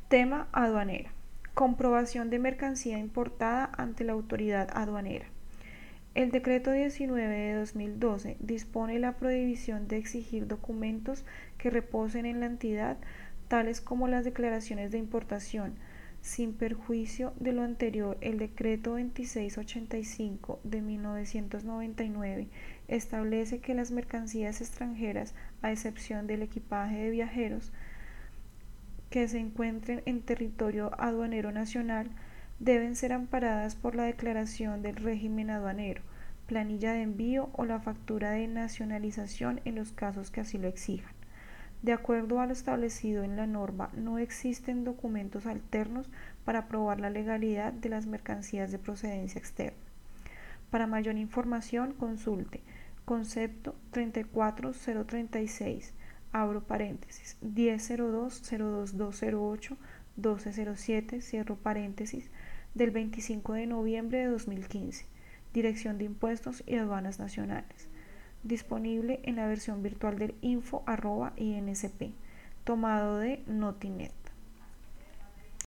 Tema aduanera. Comprobación de mercancía importada ante la autoridad aduanera. El decreto 19 de 2012 dispone la prohibición de exigir documentos que reposen en la entidad, tales como las declaraciones de importación. Sin perjuicio de lo anterior, el decreto 2685 de 1999 establece que las mercancías extranjeras, a excepción del equipaje de viajeros, que se encuentren en territorio aduanero nacional deben ser amparadas por la declaración del régimen aduanero, planilla de envío o la factura de nacionalización en los casos que así lo exijan. De acuerdo a lo establecido en la norma, no existen documentos alternos para probar la legalidad de las mercancías de procedencia externa. Para mayor información, consulte concepto 34036, abro paréntesis, 1002-02208, 1207, cierro paréntesis, del 25 de noviembre de 2015, Dirección de Impuestos y Aduanas Nacionales. Disponible en la versión virtual del info@insp, tomado de Notinet.